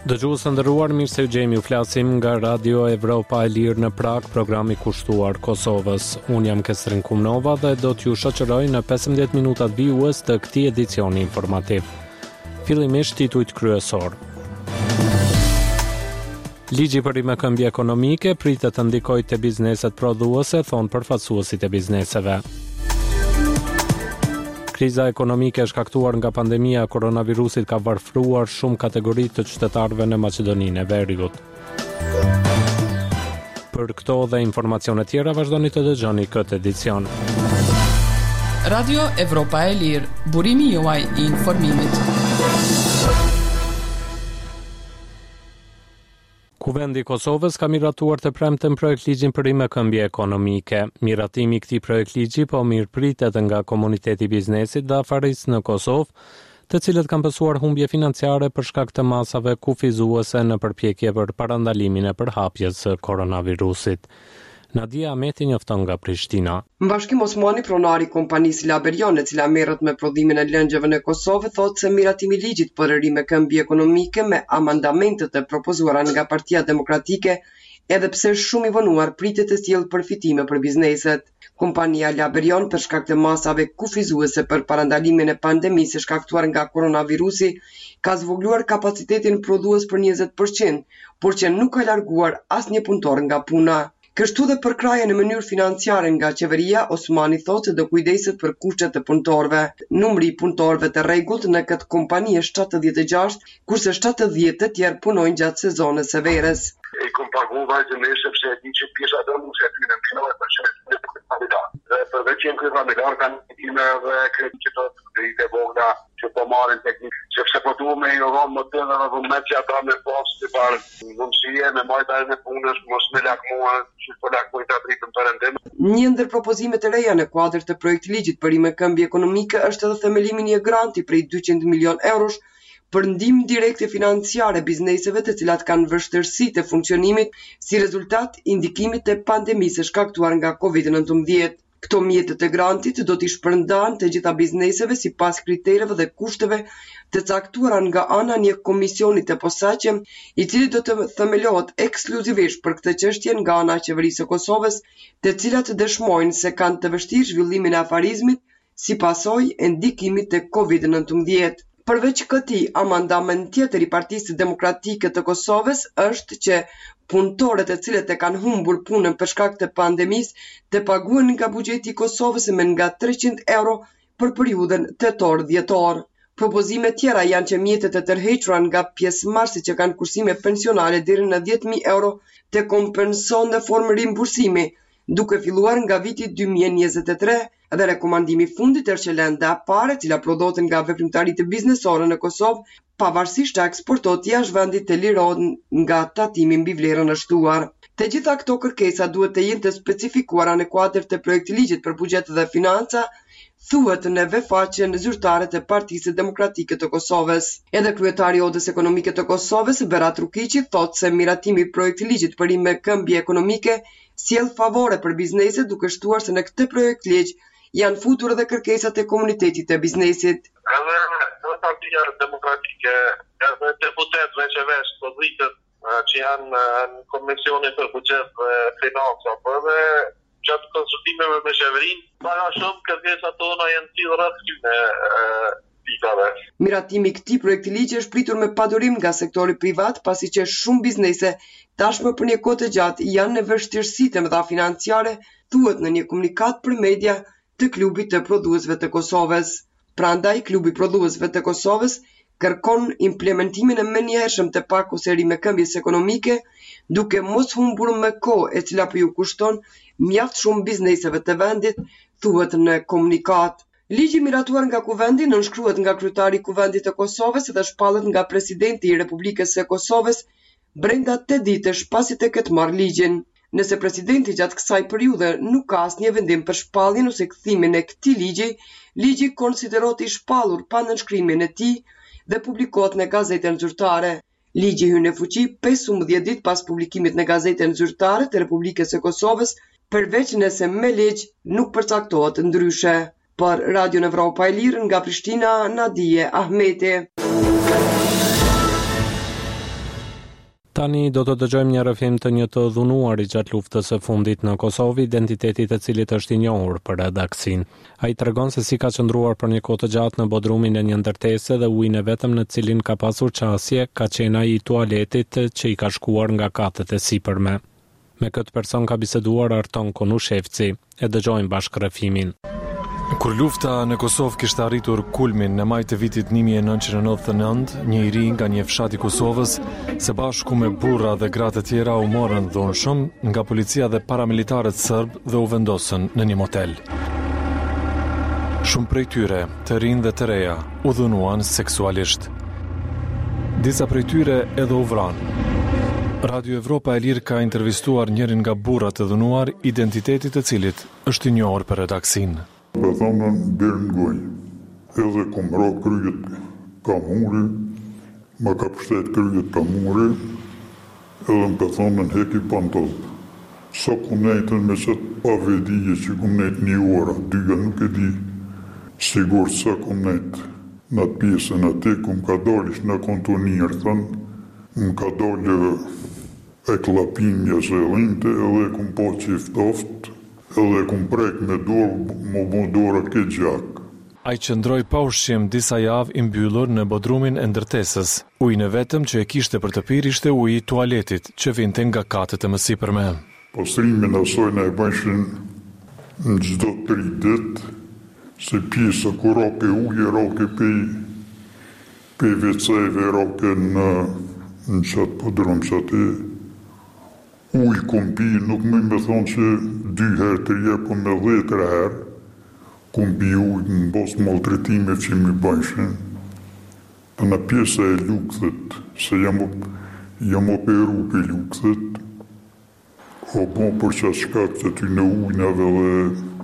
Dëgjues të nderuar, mirë se u gjejmë, ju flasim nga Radio Evropa e Lirë në Prag, programi kushtuar Kosovës. Unë jam Kesrin Kumnova dhe do t'ju shoqëroj në 15 minutat vijues të këtij edicioni informativ. Fillimisht titujt kryesor. Ligji për rimëkëmbje ekonomike pritet të ndikojë te bizneset prodhuese, thon përfaqësuesit e bizneseve. Kriza ekonomike e shkaktuar nga pandemia e koronavirusit ka varfëruar shumë kategori të qytetarëve në Maqedoninë e Veriut. Për këto dhe informacione tjera vazhdoni të dëgjoni këtë edicion. Radio Evropa e Lirë, burimi juaj I informimit. Kuvendi I Kosovës ka miratuar të premten projekt ligjin për rimëkëmbje ekonomike. Miratimi I këtij projekt ligji po mirëpritet nga komuniteti I biznesit dhe afarisë në Kosovë, të cilët kanë pësuar humbje financiare për shkak të masave kufizuese në përpjekje për parandalimin e përhapjes së koronavirusit. Nadia Ahmeti njofton nga Prishtina. Në Bashkim Osmani, pronari I kompanisë Laberion, e cila merret me prodhimin e lëngjeve në Kosovë, thotë se miratimi I ligjit për rimëkëmbje ekonomike me amandamentet e propozuara nga Partia Demokratike, edhe pse shumë I vonuar, pritet të sjellë përfitime për bizneset. Kompania Laberion, për shkak të masave kufizuese për parandalimin e pandemisë shkaktuar nga koronavirusi, ka zvogëluar kapacitetin prodhues për 20%, por që nuk ka larguar asnjë punëtor nga puna. Kështu dhe për kraje në mënyrë financiare nga qeveria, Osmani thotë se do kujdeset për kushtet e punëtorëve. Numri I punëtorëve të rregullt në këtë kompani është 76, kurse 70 të tjerë punojnë gjatë sezonit së verës. I kom pagu vazhdimisht sepse e di që pjesa do mund të jetë në minore për shkak të kandidat. Dhe përveç që kandidat kanë time dhe kredi që do të vogla që po marrin teknikë, sepse po duhet me jo rronë model dhe vullnet që ata me pas të parë mundësie me marrëdhënie me punës, mos me lakmuar, që po lakmojnë të pritën perëndim. Një ndër propozimet e reja në kuadër të projekt ligjit për rimëkëmbje ekonomike është edhe themelimi I një granti prej 200 milion eurosh për ndihmë direkte financiare bizneseve të cilat kanë vështirësi të funksionimit si rezultat I ndikimit të pandemisë shkaktuar nga COVID-19. Këto mjetet e grantit do t'i shpërndahen të gjitha bizneseve sipas kritereve dhe kushteve të caktuara nga ana një komisioni të posaçëm, I cili do të themelohet ekskluzivisht për këtë çështje nga ana e qeverisë së Kosovës, të cilat dëshmojnë se kanë të vështirë zhvillimin e afarizmit si pasojë e ndikimit të COVID-19. Përveç këtij, amandament tjetër I Partisë Demokratike të Kosovës është që punëtorët e cilët e kanë humbur punën për shkak të pandemisë të paguhen nga buxheti I Kosovës me nga 300 euro për periudhën tetor-dhjetor. Propozime tjera janë që mjetet e tërhequra nga pjesëmarrësit që kanë kursime pensionale deri në 10.000 euro të kompensohen në formë rimbursimi, duke filluar nga viti 2023 dhe rekomandimi fundit është që lënda e parë, e cila prodhohet nga veprimtaritë biznesore në Kosovë, pavarësisht të eksportohet jashtë vendit të lirohet nga tatimi mbi vlerën e shtuar. Të gjitha këto kërkesa duhet të jenë të specifikuara në kuadër të projektit ligjit për buxhet dhe financa, thuhet në vefaqen zyrtare të Partisë Demokratike të Kosovës. Edhe kryetari I Odës Ekonomike të Kosovës, Berat Rukiqi, thotë se miratimi I projektit ligjit për rimëkëmbje ekonomike sjell favore për bizneset, duke shtuar se në këtë projekt ligj janë futur edhe kërkesat e komunitetit të biznesit. Edhe Partia Demokratike, edhe deputetëve që vesh pozitët që janë në Komisionin për Buxhet dhe Financa, por edhe gjatë konsultimeve me qeverinë, para shumë kërkesat tona janë cilë rreth pikave. Miratimi I këtij projekti ligji është pritur me padurim nga sektori privat, pasi që shumë biznese tashmë për një kohë të gjatë janë në vështirësi të mëdha financiare, thuhet në një komunikat për media të klubit të prodhuesve të Kosovës. Prandaj, klubi I prodhuesve të Kosovës kërkon implementimin e menjëhershëm të pakos së rimëkëmbjes ekonomike, duke mos humbur me kohë e cila po ju kushton mjaft shumë bizneseve të vendit, thuhet në komunikat. Ligji miratuar nga kuvendi nënshkruhet nga kryetari I kuvendit të Kosovës dhe shpallet nga presidenti I Republikës së Kosovës brenda 8 ditësh pasi të ketë marrë ligjin. Nëse presidenti gjatë kësaj periudhe nuk ka asnjë vendim për shpalljen ose kthimin e këtij ligji, ligji konsiderohet I shpallur pa nënshkrimin e tij dhe publikohet në gazetën zyrtare. Ligji hyn në fuqi 15 ditë pas publikimit në gazetën zyrtare të Republikës së Kosovës, përveç nëse me ligj nuk përcaktohet ndryshe. Për Radio Evropa e Lirë nga Prishtina, Nadia Ahmeti. Tani do të dëgjojmë një rrëfim të një të dhunuarit gjatë luftës së fundit në Kosovë, identiteti i cilit është i njohur për redaksin. Ai tregon se si ka qëndruar për një kohë të gjatë në bodrumin e një ndërtese dhe ujin e vetëm në cilin ka pasur qasje ka qenë ai i tualetit që i ka shkuar nga katët e sipërme. Me këtë person ka biseduar Arton Konushevci. E dëgjojmë bashkë rrëfimin. Kur lufta në Kosovë kishte arritur kulmin në maj të vitit 1999, një i ri nga një fshat i Kosovës, së bashku me burra dhe gra të tjera u morën dhunshëm nga policia dhe paramilitarët serb dhe u vendosën në një motel. Shumë prej tyre, të rinj dhe të reja, u dhunuan seksualisht. Disa prej tyre edhe u vranë. Radio Evropa e Lirë ka intervistuar njërin nga burrat të dhunuar, identitetit të cilit është i njohur për redaksin. Për thonën dherë në gojë, edhe kom ra kryet ka muri, ma ka pështet kryet ka muri, edhe më për thonën heki pantolë. Sa kom nejtën me qëtë pavedije që kom nejtë një ora, dyja nuk e di sigur sa kom nejtë. Në atë pjesën atë, kom ka dalish në kontonirë, thënë, më ka dalë e klapimja se linte, edhe kom po qiftoftë, edhe kom prek me dorë, më dorë ke gjak. Ai qëndroi pa ushqim disa javë i mbyllur në bodrumin e ndërtesës. Ujin e vetëm që e kishte për të pirë ishte uji i tualetit, që vinte nga katët e mësipërme. Pastrimin asoj në e bëshin në çdo 3 ditë, se pjesa ku roke ujë, roke pe vecejve, roke në qatë bodrum që atë ujë kom pi, nuk me thonë që 2 herë 3 herë, po me 10 herë, kom pi ujë në bos maltretime që mi bëshin. Të në pjesa e lukëthet, se jam operu për lukëthet, o bon për që shkak që ty në ujnave dhe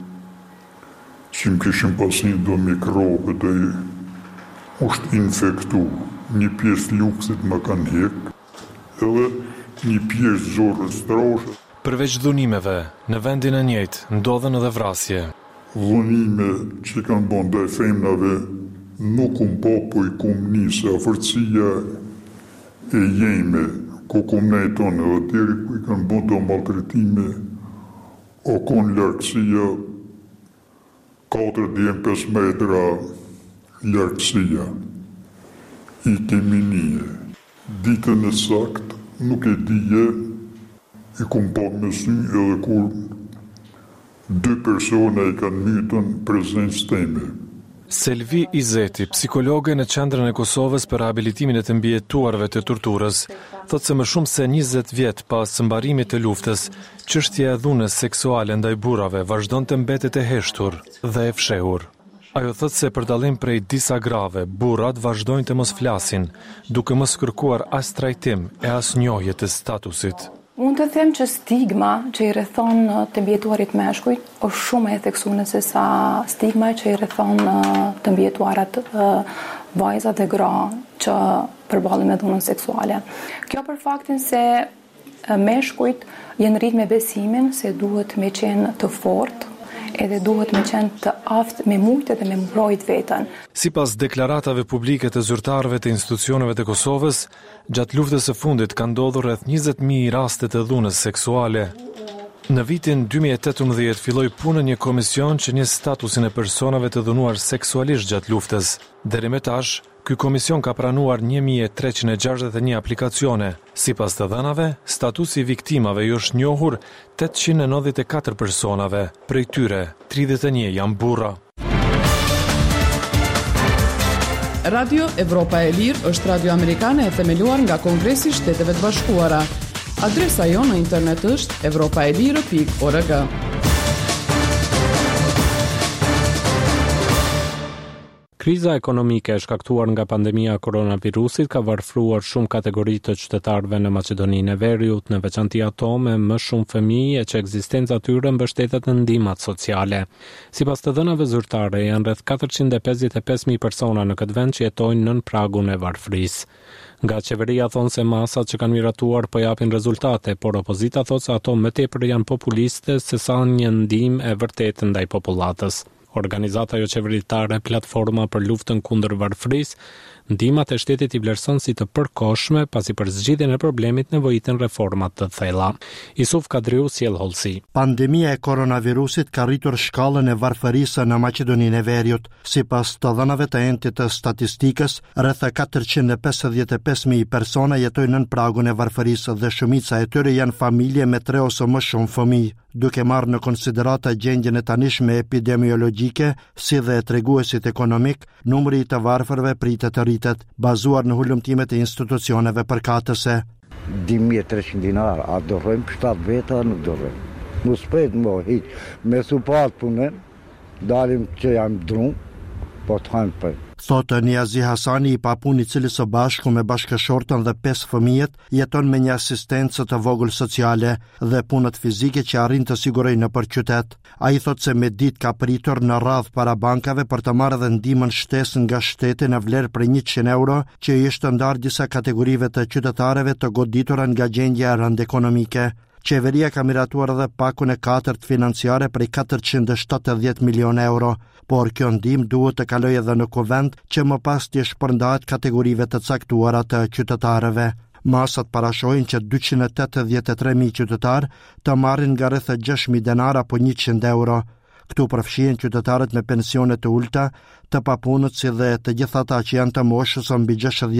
që më kishim pasin do mikrobe dhe është infektu. Një pjesë lukëthet më kanë hek, edhe një pjesë zorës troshe. Përveç dhunimeve, në vendin e njëjtë, ndodhen edhe vrasje. Dhunime që kanë bon dhe femnave nuk po i kum njëse afërcia e jeme, ku kum nejton edhe tjeri ku i kanë bon dhe maltretime, o kon larkësia 4-5 metra larkësia. I kemi një. Ditën e sakt, nuk e dije, i kom pa me sy edhe kur 2 persona i kanë mytën prezencë teme. Selvi Izeti, psikologe në qendrën e Kosovës për rehabilitimin e të mbijetuarve të torturës, thotë se më shumë se 20 vjet pas së mbarimit të luftës, çështja e dhunës seksuale ndaj burrave vazhdon të mbetet e heshtur dhe e fshehur. Ajo thëtë se për dallim prej disa grave, burrat vazhdojnë të mos flasin, duke mos kërkuar as trajtim e as njohje të statusit. Mund të them që stigma që i rrethon të mbijetuarit meshkujt është shumë e theksuar se sa stigma që i rrethon të mbijetuarat vajzat dhe gra që përballen me dhunën seksuale. Kjo për faktin se meshkujt janë rritë me besimin se duhet me qenë të fortë, edhe duhet me qenë të aftë me mujtë dhe me mbrojt vetën. Sipas deklaratave publike të zyrtarëve të institucioneve të Kosovës, gjatë luftës së fundit ka ndodhur rreth 20.000 raste të dhunës seksuale. Në vitin 2018 filloi punën një komision që njeh statusin e personave të dhunuar seksualisht gjatë luftës. Deri më tash, ky komision ka pranuar 1361 aplikacione. Sipas të dhënave, statusi i viktimave i është njohur 894 personave, prej tyre 31 janë burra. Radio Evropa e Lirë është radio amerikane e themeluar nga Kongresi i Shteteve të Bashkuara. Adresa jonë në internet është evropaelire.org. Kriza ekonomike e shkaktuar nga pandemia e koronavirusit ka varfëruar shumë kategori të qytetarëve në Maqedoninë e Veriut, në veçanti ato me më shumë fëmijë e që ekzistenca e tyre mbështetet në ndihmat sociale. Sipas të dhënave zyrtare, janë rreth 455.000 persona në këtë vend që jetojnë nën pragun e varfërisë. Nga qeveria thonë se masat që kanë miratuar po japin rezultate, por opozita thotë se ato më tepër janë populiste se sa një ndihmë e vërtetë ndaj popullatës. Organizata jo qeveritare Platforma për luftën kundër varfërisë Ndihmat e shtetit i vlerëson si të përkohshme, pasi për zgjidhjen e problemit nevojiten reforma të thella. Isuf Kadriu sjell hollësi. Pandemia e koronavirusit ka rritur shkallën e varfërisë në Maqedoninë e Veriut. Sipas të dhënave të entit të statistikës, rreth 455.000 persona jetojnë nën pragun e varfërisë dhe shumica e tyre janë familje me 3 ose më shumë fëmijë. Duke marrë në konsiderata gjendjen e tanishme epidemiologjike, si dhe e treguesit ekonomik, numri i të varfërve pritet të rritet, bazuar në hulumtimet e institucioneve përkatëse. 2.300 dinar, a dorojmë 7 veta, nuk dorojmë. Nuk spet më hiq, me supat punën, dalim që jam drum, po të hajmë për. Thotë Niazi Hasani, i papun i cili së bashku me bashkëshortën dhe 5 fëmijët jeton me një asistencë të vogël sociale dhe punët fizike që arrin të sigurojë nëpër qytet. Ai thotë se me ditë ka pritur në radh para bankave për të marrë dhe ndihmën shtesë nga shteti në vlerë për 100 euro, që ishte ndarë disa kategorive të qytetarëve të goditura nga gjendja e rëndë ekonomike. Qeveria ka miratuar edhe pakun e 4 financiare prej 470 milion euro, por kjo ndihmë duhet të kalojë edhe në kuvend që më pas të shpërndahet kategorive të caktuara të qytetarëve. Masat parashojnë që 283.000 qytetarë të marrin nga rreth 6.000 denar apo 100 euro. Këtu përfshihen qytetarët me pensione të ulta, të papunët si dhe të gjithë ata që janë të moshës mbi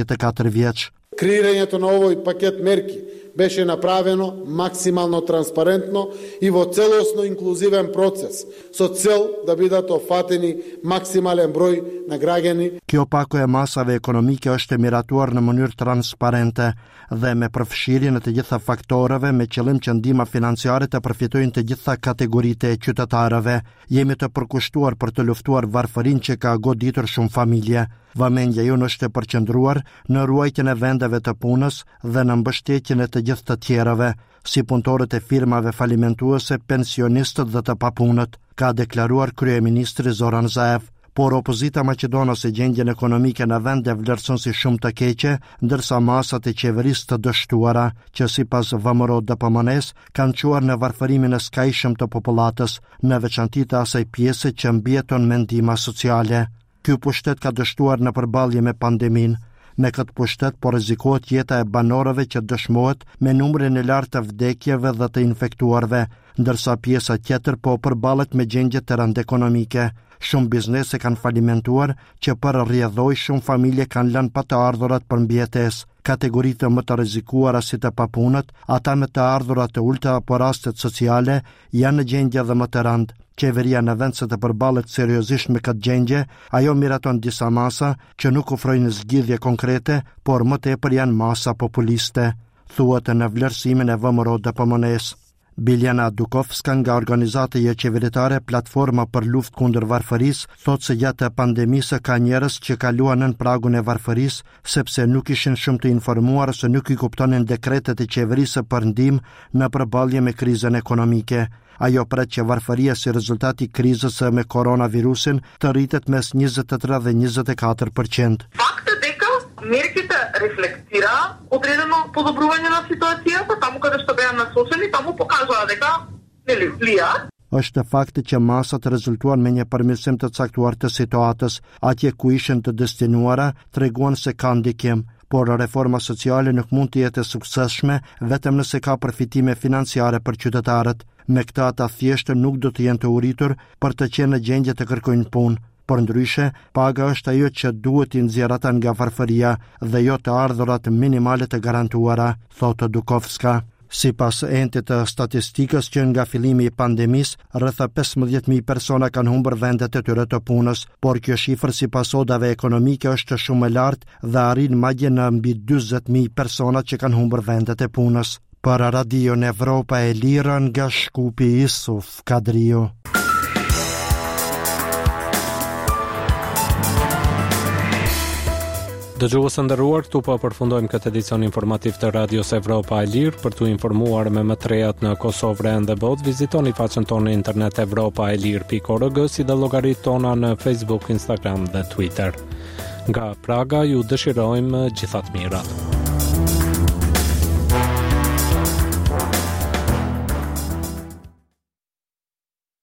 64 vjeç. Креирањето на овој пакет мерки беше направено максимално транспарентно и во целосно инклузивен процес, со цел да бидат офатени максимален број на граѓани. Kjo paku e masave ekonomike është miratuar në mënyrë transparente dhe me përfshirjen e të gjitha faktoreve me qëllim që ndihma financiare të përfitojnë të gjitha kategoritë e qytetarëve. Jemi të përkushtuar për të luftuar varfërinë që ka goditur shumë familje. Vëmendja jonë është e përqendruar në ruajtjen e vendeve të punës dhe në mbështetjen e të gjithë të tjerave, si punëtorët e firmave falimentuese, pensionistët dhe të papunët, ka deklaruar kryeministri Zoran Zaev. Por opozita maqedonase gjendjen ekonomike në vend e vlerëson si shumë të keqe, ndërsa masat e qeverisë të dështuara, që sipas VMRO DPMNE-s kanë çuar në varfërimin e skajshëm të popullatës, në veçanti të asaj pjese që mbijeton me ndihma sociale. Ky pushtet ka dështuar në përballje me pandeminë. Me këtë pushtet po rrezikohet jeta e banorëve që dëshmohet me numrin e lartë të vdekjeve dhe të infektuarve, ndërsa pjesa tjetër po përballet me gjendje të rëndë ekonomike. Shumë biznese kanë falimentuar, që për rrjedhoj shumë familje kanë lënë pa të ardhurat për mbjetesë. Kategoritë më të rrezikuara si të papunët, ata me të ardhurat të ulta apo rastet sociale janë në gjendje dhe më të rëndë. Qeveria në vend se të përballet seriozisht me këtë gjendje, ajo miraton disa masa që nuk ofrojnë zgjidhje konkrete, por më tepër janë masa populiste, thuhet në vlerësimin e VMRO DPMNE-s. Biljana Dukovska nga organizata jo qeveritare Platforma për luftë kundër varfërisë thotë se gjatë pandemisë ka njerëz që kaluan nën pragun e varfërisë sepse nuk ishin shumë të informuar ose nuk i kuptonin dekretet e qeverisë për ndihmë në përballje me krizën ekonomike. Ajo pret që varfëria si rezultat i krizës me koronavirusin të rritet mes 23 dhe 24%. Мерките рефлектира одредено подобрување на ситуацијата, таму каде што беа насочени, таму покажаа дека нели влијаат. Është fakti që masat rezultuan me një përmirësim të caktuar të situatës, atje ku ishin të destinuara, treguan se ka ndikim, por reforma sociale nuk mund të jetë e suksesshme vetëm nëse ka përfitime financiare për qytetarët. Me këtë ata thjesht nuk do të jenë të uritur për të qenë në gjendje të kërkojnë punë. Por ndryshe, paga është ajo që duhet i nxjerrë ata nga varfëria dhe jo të ardhurat minimale të garantuara, thotë Dukovska. Sipas entit të statistikës që nga fillimi i pandemisë, rreth 15.000 persona kanë humbur vendet e tyre të punës, por kjo shifër sipas odave ekonomike është shumë e lartë dhe arrin madje në mbi 40.000 persona që kanë humbur vendet e punës. Për Radio Evropa e Lirë nga Shkupi, Isuf Kadriu. Dëgjues të nderuar, këtu po përfundojmë këtë edicion informativ të Radios Evropa e Lirë. Për t'u informuar me më të rejat në Kosovë, Re dhe botë, vizitoni faqen tonë në internet evropaelir.org, si dhe llogaritë tona në Facebook, Instagram dhe Twitter. Nga Praga ju dëshirojmë gjithat mirat.